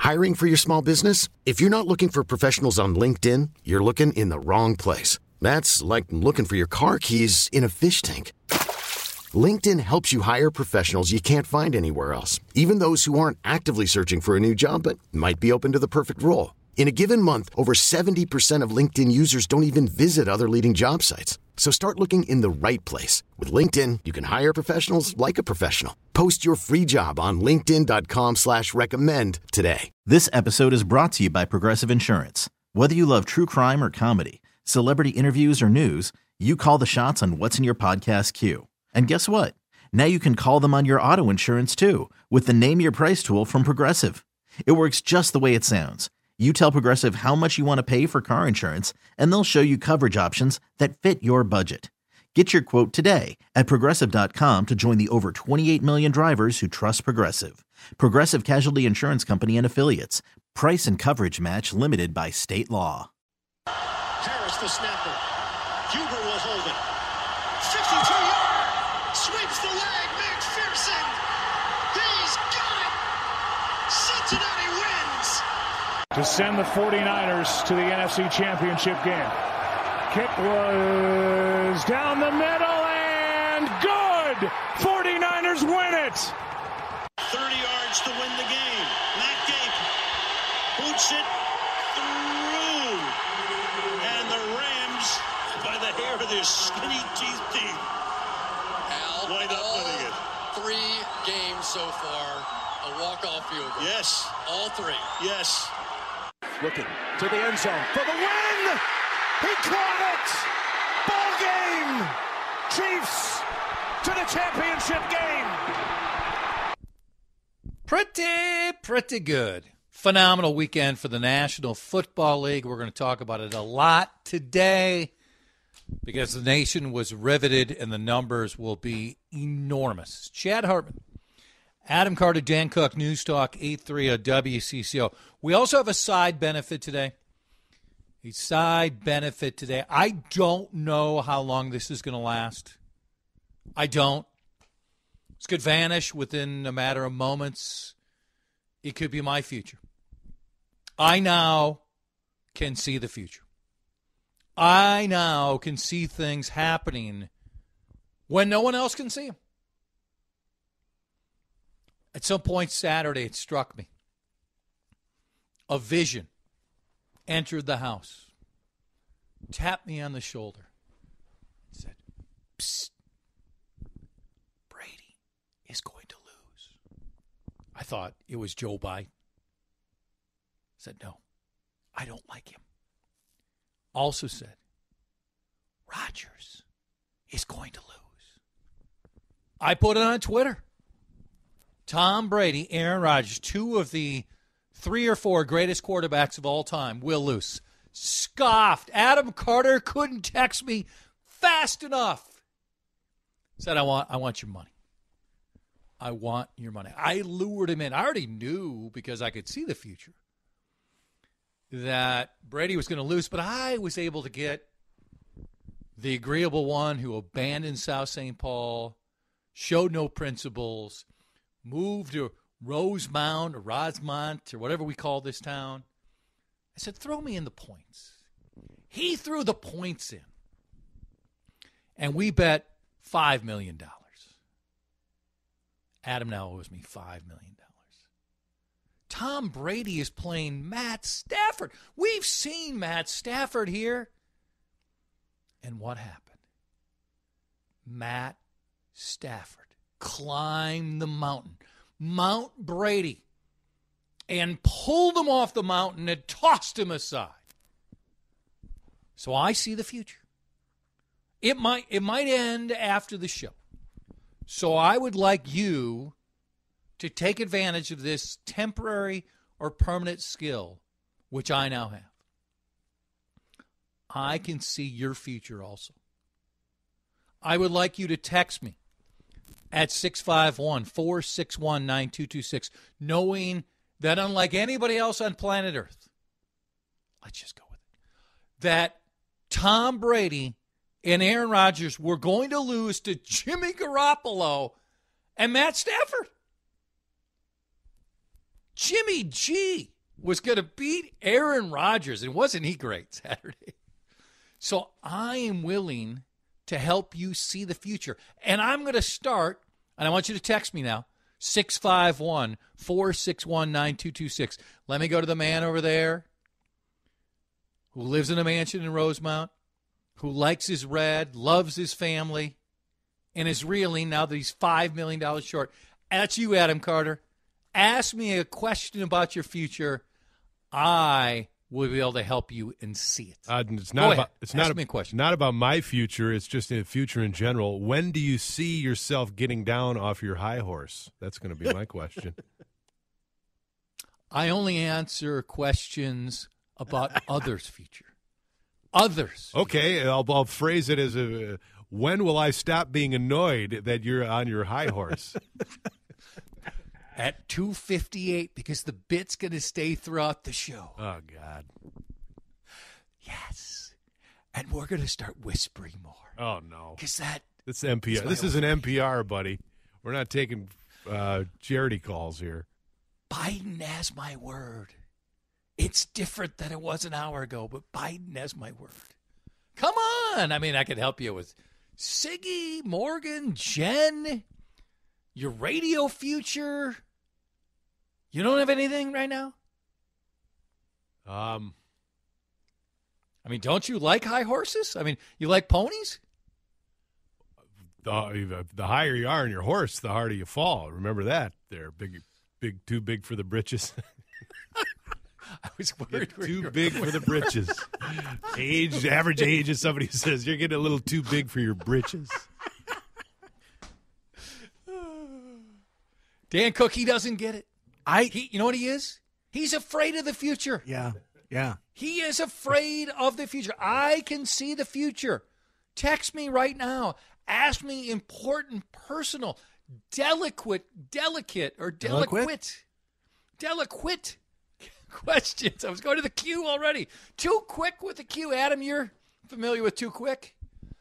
Hiring for your small business? If you're not looking for professionals on LinkedIn, you're looking in the wrong place. That's like looking for your car keys in a fish tank. LinkedIn helps you hire professionals you can't find anywhere else, even those who aren't actively searching for a new job but might be open to the perfect role. In a given month, over 70% of LinkedIn users don't even visit other leading job sites. So start looking in the right place. With LinkedIn, you can hire professionals like a professional. Post your free job on linkedin.com/recommend today. This episode is brought to you by Progressive Insurance. Whether you love true crime or comedy, celebrity interviews or news, you call the shots on what's in your podcast queue. And guess what? Now you can call them on your auto insurance too with the Name Your Price tool from Progressive. It works just the way it sounds. You tell Progressive how much you want to pay for car insurance, and they'll show you coverage options that fit your budget. Get your quote today at Progressive.com to join the over 28 million drivers who trust Progressive. Progressive Casualty Insurance Company and Affiliates. Price and coverage match limited by state law. Harris the snapper. Huber will hold it. 52-yard. Sweeps the leg. McPherson. He's got it. Cincinnati wins. To send the 49ers to the NFC Championship game. Kick was down the middle and good! 49ers win it! 30 yards to win the game. Matt Gate boots it through. And the Rams, by the hair of their skinny teeth, wind up winning it. 3 games so far, a walk-off field goal. Yes. All 3. Yes. Looking to the end zone for the win! He caught it! Ball game! Chiefs to the championship game! Pretty good. Phenomenal weekend for the National Football League. We're going to talk about it a lot today because the nation was riveted and the numbers will be enormous. Chad Hartman, Adam Carter, Dan Cook, News Talk 830 WCCO. We also have a side benefit today. I don't know how long this is going to last. I don't. This could vanish within a matter of moments. It could be my future. I now can see the future. I now can see things happening when no one else can see them. At some point Saturday, it struck me. A vision entered the house, tapped me on the shoulder, said, "Psst, Brady is going to lose." I thought it was Joe Biden. Said, "No, I don't like him." Also said, "Rodgers is going to lose." I put it on Twitter. Tom Brady, Aaron Rodgers, 2 of the 3 or 4 greatest quarterbacks of all time, will lose. Scoffed. Adam Carter couldn't text me fast enough. Said, I want your money. I want your money. I lured him in. I already knew, because I could see the future, that Brady was going to lose, but I was able to get the agreeable one who abandoned South St. Paul, showed no principles, moved to Rosemount or Rosemont or whatever we call this town. I said, throw me in the points. He threw the points in. And we bet $5 million. Adam now owes me $5 million. Tom Brady is playing Matt Stafford. We've seen Matt Stafford here. And what happened? Matt Stafford climbed the mountain, Mount Brady, and pulled him off the mountain and tossed him aside. So I see the future. It might end after the show. So I would like you to take advantage of this temporary or permanent skill, which I now have. I can see your future also. I would like you to text me at 651-461-9226, knowing that unlike anybody else on planet Earth, let's just go with it, that Tom Brady and Aaron Rodgers were going to lose to Jimmy Garoppolo and Matt Stafford. Jimmy G was going to beat Aaron Rodgers, and wasn't he great Saturday? So I am willing to help you see the future. And I'm going to start, and I want you to text me now, 651-461-9226. Let me go to the man over there who lives in a mansion in Rosemount, who likes his red, loves his family, and is reeling now that he's $5 million short. That's you, Adam Carter. Ask me a question about your future. I will be able to help you and see it. It's not about. It's not me a question. Not about my future. It's just the future in general. When do you see yourself getting down off your high horse? That's going to be my question. I only answer questions about others' future. Others. Okay, I'll phrase it as when will I stop being annoyed that you're on your high horse? At 2:58, because the bit's going to stay throughout the show. Oh, God. Yes. And we're going to start whispering more. Oh, no. Because It's NPR. This is an NPR, buddy. We're not taking charity calls here. Biden has my word. It's different than it was an hour ago, but Biden has my word. Come on. I mean, I could help you with Siggy, Morgan, Jen, your radio future. You don't have anything right now? I mean, don't you like high horses? I mean, you like ponies? The higher you are on your horse, the harder you fall. Remember that. They're too big for the britches. I was worried. Too big for the britches. Average age is somebody who says you're getting a little too big for your britches. Dan Cook, he doesn't get it. You know what he is? He's afraid of the future. Yeah. He is afraid of the future. I can see the future. Text me right now. Ask me important, personal, delicate questions. I was going to the Q already. Too quick with the Q. Adam, you're familiar with Too Quick?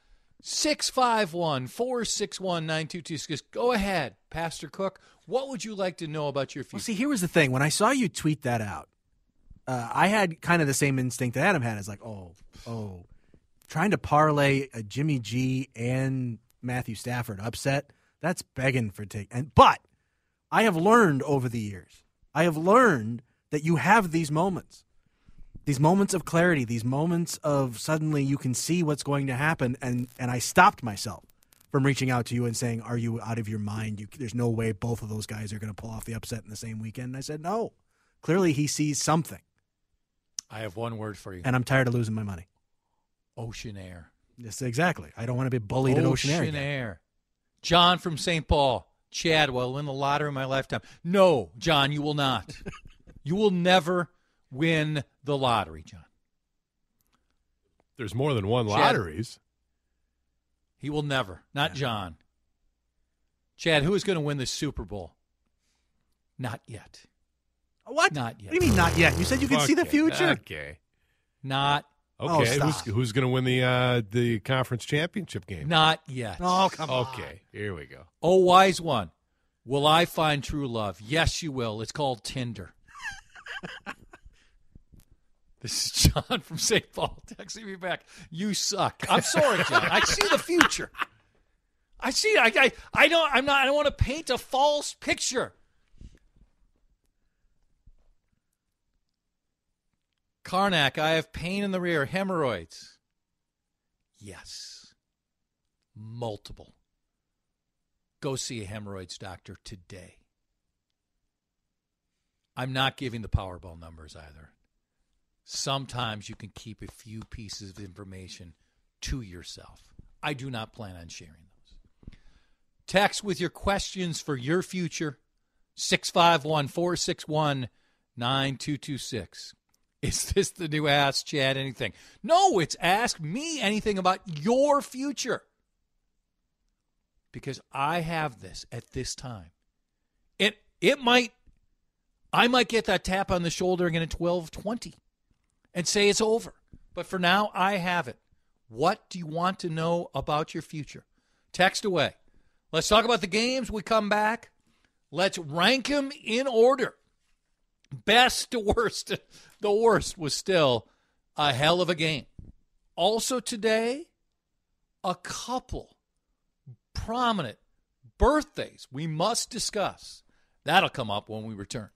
651-461-9226. Go ahead, Pastor Cook. What would you like to know about your future? Well, see, here was the thing. When I saw you tweet that out, I had kind of the same instinct that Adam had. It's like, trying to parlay a Jimmy G and Matthew Stafford upset, that's begging for take. But I have learned over the years, that you have these moments of clarity, these moments of suddenly you can see what's going to happen, and I stopped myself from reaching out to you and saying, are you out of your mind? There's no way both of those guys are going to pull off the upset in the same weekend. And I said, no. Clearly he sees something. I have one word for you. And I'm tired of losing my money. Ocean Air. Yes, exactly. I don't want to be bullied at Ocean Air. Ocean Air. John from St. Paul. Chad, will I win the lottery in my lifetime? No, John, you will not. You will never win the lottery, John. There's more than one lotteries. He will never. Not John. Chad, who is going to win the Super Bowl? Not yet. What? Not yet. What do you mean not yet? You said you could see the future. Okay. Not. Okay. Who's going to win the conference championship game? Not yet. Oh, come on. Okay. Here we go. Oh, wise one. Will I find true love? Yes, you will. It's called Tinder. This is John from St. Paul texting me back. You suck. I'm sorry, John. I see the future. I see it. I don't want to paint a false picture. Karnak, I have pain in the rear, hemorrhoids. Yes. Multiple. Go see a hemorrhoids doctor today. I'm not giving the Powerball numbers either. Sometimes you can keep a few pieces of information to yourself. I do not plan on sharing those. Text with your questions for your future, 651-461-9226. Is this the new Ask Chad Anything? No, it's Ask Me Anything about your future. Because I have this at this time. I might get that tap on the shoulder again at 12:20 and say it's over. But for now, I have it. What do you want to know about your future? Text away. Let's talk about the games. We come back. Let's rank them in order. Best to worst, the worst was still a hell of a game. Also today, a couple prominent birthdays we must discuss. That'll come up when we return.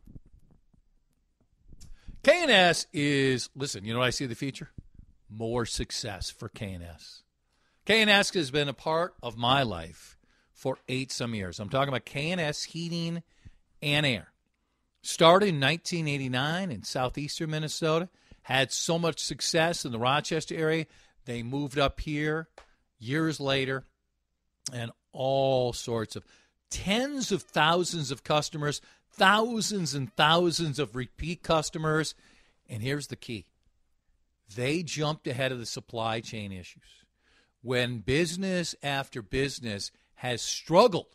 K&S is, listen, you know what I see in the future? More success for K&S. K&S has been a part of my life for 8-some years. I'm talking about K&S Heating and Air. Started in 1989 in southeastern Minnesota. Had so much success in the Rochester area. They moved up here years later, and all sorts of tens of thousands of customers, thousands and thousands of repeat customers. And here's the key. They jumped ahead of the supply chain issues. When business after business has struggled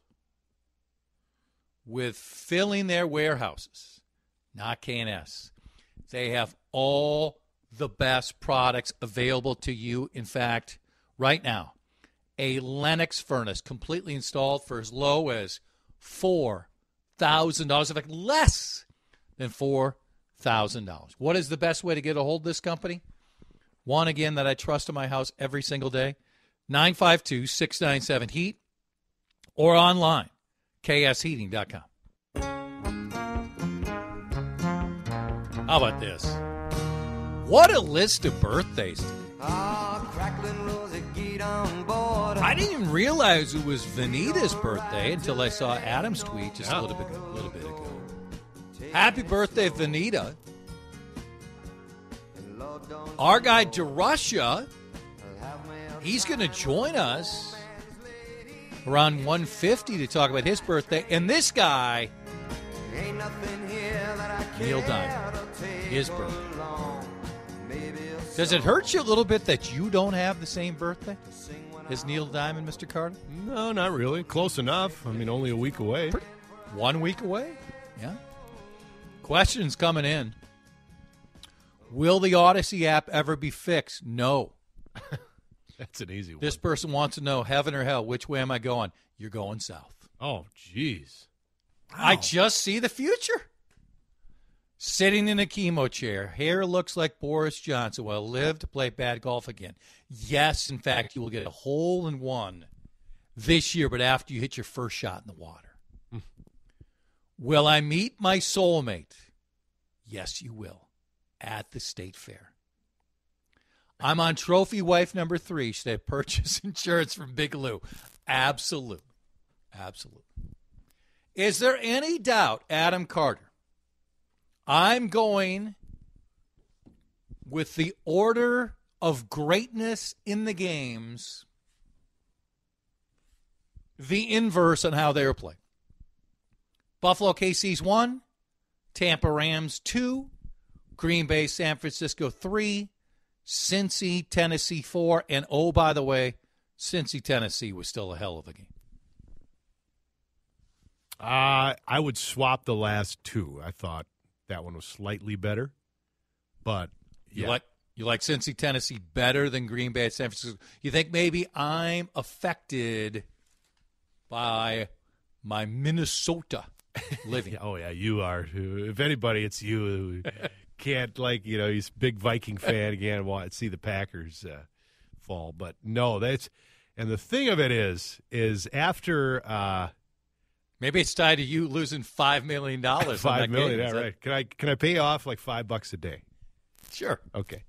with filling their warehouses, not K&S, they have all the best products available to you. In fact, right now, a Lennox furnace completely installed for as low as $4,000. In fact, less than $4,000. What is the best way to get a hold of this company? One, again, that I trust in my house every single day, 952-697-HEAT, or online, ksheating.com. How about this? What a list of birthdays today. I didn't even realize it was Vanita's birthday until I saw Adam's tweet just a little bit ago. Happy birthday, Vanita. Our guy DeRusha, he's going to join us around 1:50 to talk about his birthday. And this guy, Neil Diamond, his birthday. Does it hurt you a little bit that you don't have the same birthday as Neil Diamond, Mr. Carter? No, not really. Close enough. I mean, only a week away. 1 week away? Yeah. Questions coming in. Will the Odyssey app ever be fixed? No. That's an easy one. This person wants to know, heaven or hell, which way am I going? You're going south. Oh, jeez. Wow. I just see the future. Sitting in a chemo chair, hair looks like Boris Johnson. Will live to play bad golf again. Yes, in fact, you will get a hole-in-one this year, but after you hit your first shot in the water. Will I meet my soulmate? Yes, you will, at the state fair. I'm on trophy wife number 3. Should I purchase insurance from Big Lou? Absolute. Absolute. Is there any doubt, Adam Carter? I'm going with the order of greatness in the games, the inverse on how they were played. Buffalo KC's 1, Tampa Rams 2, Green Bay San Francisco 3, Cincy Tennessee 4, and oh, by the way, Cincy Tennessee was still a hell of a game. I would swap the last 2. I thought that one was slightly better, but yeah. You like Cincy, Tennessee better than Green Bay at San Francisco? You think maybe I'm affected by my Minnesota living? Oh, yeah, you are. If anybody, it's you who can't, he's a big Viking fan again, want to see the Packers fall. But no, and the thing of it is after maybe it's tied to you losing $5 million. $5 million, yeah, right. Can I pay off like $5 a day? Sure. Okay.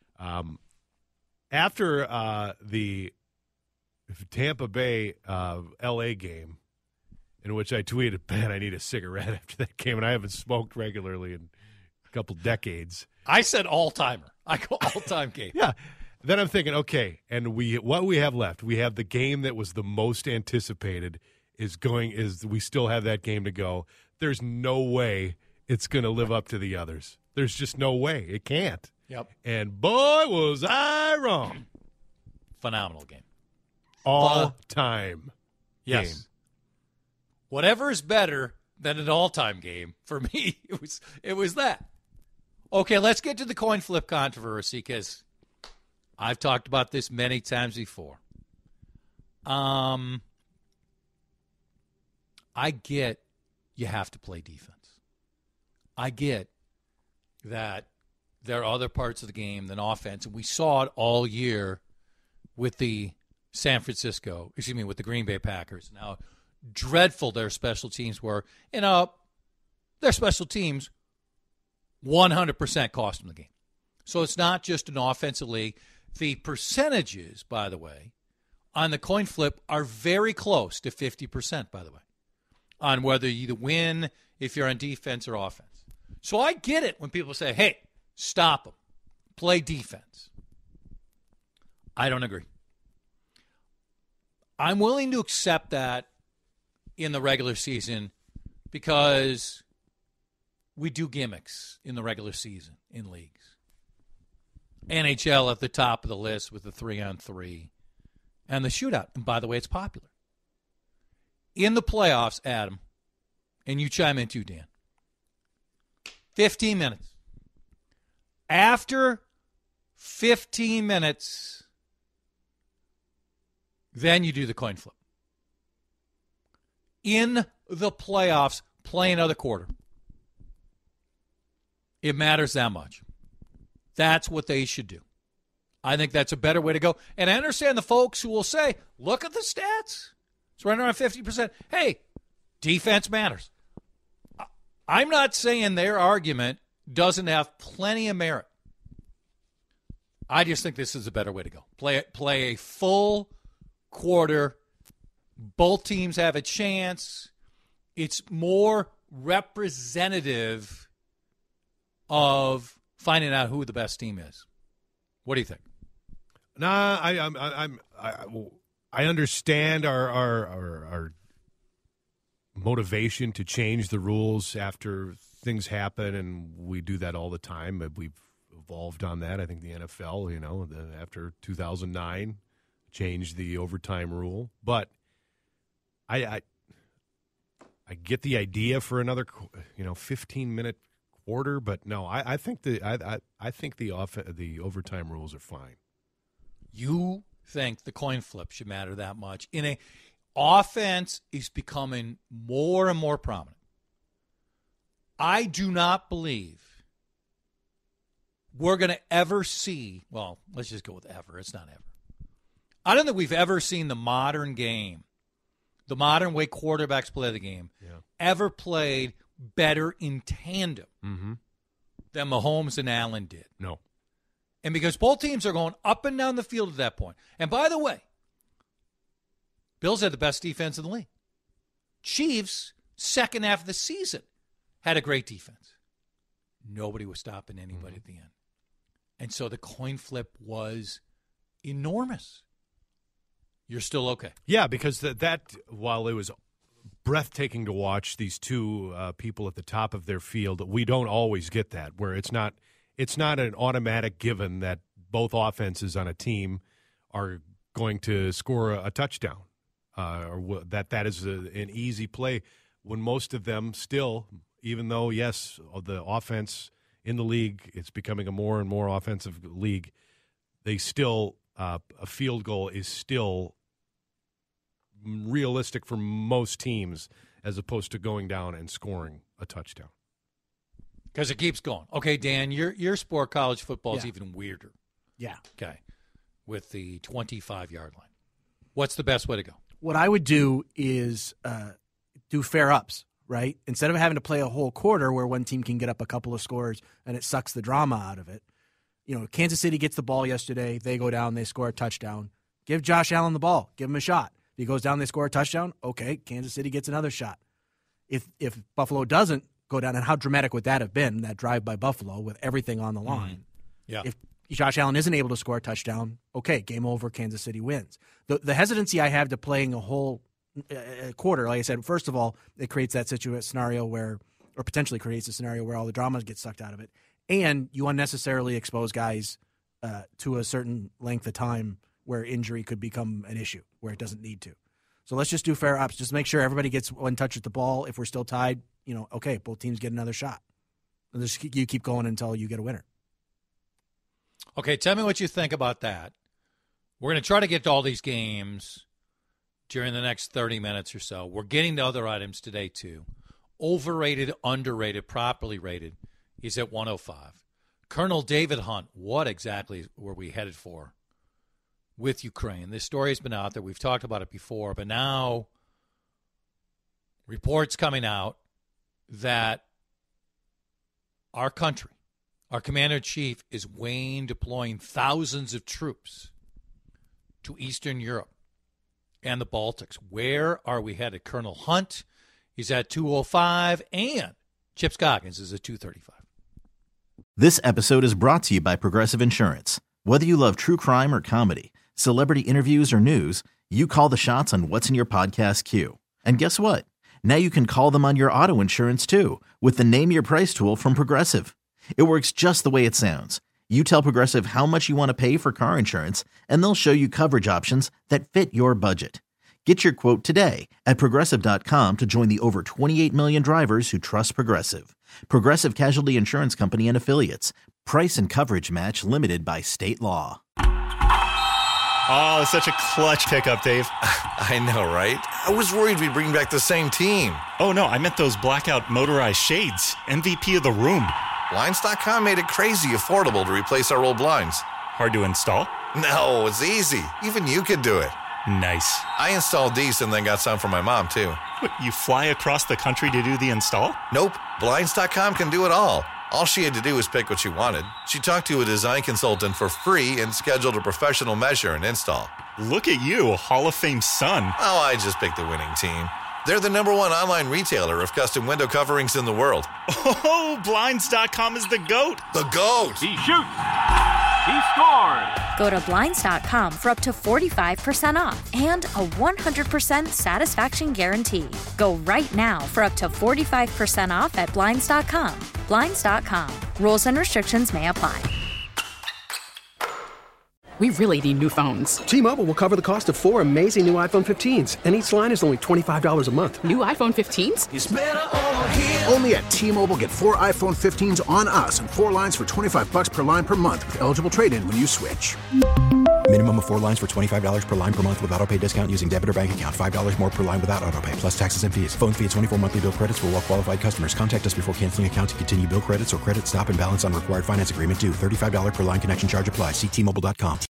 After the Tampa Bay L.A. game, in which I tweeted, man, I need a cigarette after that game, and I haven't smoked regularly in a couple decades. I said all-timer. I go all-time game. Yeah. Then I'm thinking, okay, and what we have left, we have the game that was the most anticipated is we still have that game to go. There's no way it's going to live up to the others. There's just no way. It can't. Yep. And boy, was I wrong. Phenomenal game. All-time yes. game. Whatever is better than an all-time game, for me, it was that. Okay, let's get to the coin flip controversy because I've talked about this many times before. I get you have to play defense. I get that there are other parts of the game than offense, and we saw it all year with the with the Green Bay Packers. Now, dreadful their special teams were. And their special teams 100% cost them the game. So it's not just an offensive league. The percentages, by the way, on the coin flip are very close to 50%, by the way, on whether you win if you're on defense or offense. So I get it when people say, hey, stop them, play defense. I don't agree. I'm willing to accept that in the regular season because we do gimmicks in the regular season in leagues. NHL at the top of the list with the 3-on-3 and the shootout. And by the way, it's popular. In the playoffs, Adam, and you chime in too, Dan, 15 minutes. After 15 minutes, then you do the coin flip. In the playoffs, play another quarter. It matters that much. That's what they should do. I think that's a better way to go. And I understand the folks who will say, look at the stats. It's right around 50%. Hey, defense matters. I'm not saying their argument doesn't have plenty of merit. I just think this is a better way to go. Play a full quarter. Both teams have a chance. It's more representative of finding out who the best team is. What do you think? Nah, I understand our motivation to change the rules after things happen, and we do that all the time. We've evolved on that. I think the NFL, after 2009, changed the overtime rule. But I get the idea for another 15-minute quarter, but no, I think the overtime rules are fine. You think the coin flip should matter that much? Offense is becoming more and more prominent. I do not believe we're going to ever see, well, let's just go with ever. It's not ever. I don't think we've ever seen the modern game, the modern way quarterbacks play the game, ever played better in tandem than Mahomes and Allen did. No. And because both teams are going up and down the field at that point. And by the way, Bills had the best defense in the league. Chiefs, second half of the season, had a great defense. Nobody was stopping anybody at the end. And so the coin flip was enormous. You're still okay. Yeah, because that while it was breathtaking to watch these two people at the top of their field, we don't always get that, where it's not an automatic given that both offenses on a team are going to score a touchdown, or that is an easy play, when most of them still, even though, yes, the offense in the league, it's becoming a more and more offensive league, they still, a field goal is still realistic for most teams as opposed to going down and scoring a touchdown. Because it keeps going. Okay, Dan, your sport, college football, is even weirder. Yeah. Okay. With the 25-yard line. What's the best way to go? What I would do is do fair ups, right? Instead of having to play a whole quarter where one team can get up a couple of scores and it sucks the drama out of it. Kansas City gets the ball yesterday. They go down. They score a touchdown. Give Josh Allen the ball. Give him a shot. If he goes down, they score a touchdown. Okay, Kansas City gets another shot. If Buffalo doesn't go down, and how dramatic would that have been, that drive by Buffalo with everything on the line? Yeah. If Josh Allen isn't able to score a touchdown, okay, game over, Kansas City wins. The hesitancy I have to playing a whole quarter, like I said, first of all, it creates that scenario where, or potentially creates a scenario where all the drama gets sucked out of it, and you unnecessarily expose guys to a certain length of time where injury could become an issue, where it doesn't need to. So let's just do fair ups. Just make sure everybody gets one touch at the ball. If we're still tied, okay, both teams get another shot. And you keep going until you get a winner. Okay, tell me what you think about that. We're going to try to get to all these games during the next 30 minutes or so. We're getting to other items today, too. overrated, underrated, properly rated, he's at 105. Colonel David Hunt, what exactly were we headed for with Ukraine? This story has been out there. We've talked about it before, but now reports coming out that our country, our commander-in-chief, is weighing deploying thousands of troops to Eastern Europe and the Baltics. Where are we headed? Colonel Hunt, he's at 205, and Chip Scoggins is at 235. This episode is brought to you by Progressive Insurance. Whether you love true crime or comedy, celebrity interviews or news, you call the shots on what's in your podcast queue. And guess what? Now you can call them on your auto insurance too with the Name Your Price tool from Progressive. It works just the way it sounds. You tell Progressive how much you want to pay for car insurance, and they'll show you coverage options that fit your budget. Get your quote today at Progressive.com to join the over 28 million drivers who trust Progressive. Progressive Casualty Insurance Company and Affiliates. Price and coverage match limited by state law. Oh, such a clutch pickup, Dave. I know, right? I was worried we'd bring back the same team. Oh, no, I meant those blackout motorized shades. MVP of the room. Blinds.com made it crazy affordable to replace our old blinds. Hard to install? No, it's easy. Even you could do it. Nice. I installed these and then got some for my mom, too. What, you fly across the country to do the install? Nope. Blinds.com can do it all. All she had to do was pick what she wanted. She talked to a design consultant for free and scheduled a professional measure and install. Look at you, a Hall of Fame son. Oh, I just picked the winning team. They're the #1 online retailer of custom window coverings in the world. Oh, Blinds.com is the GOAT. The GOAT! He shoots. He scores. Go to Blinds.com for up to 45% off and a 100% satisfaction guarantee. Go right now for up to 45% off at Blinds.com. Blinds.com. Rules and restrictions may apply. We really need new phones. T-Mobile will cover the cost of 4 amazing new iPhone 15s, and each line is only $25 a month. New iPhone 15s? It's better over here. Only at T-Mobile, get 4 iPhone 15s on us and 4 lines for $25 per line per month with eligible trade-in when you switch. Minimum of 4 lines for $25 per line per month with autopay discount using debit or bank account. $5 more per line without autopay, plus taxes and fees. Phone fee at 24 monthly bill credits for well-qualified customers. Contact us before canceling account to continue bill credits or credit stop and balance on required finance agreement due. $35 per line connection charge applies. See T-Mobile.com.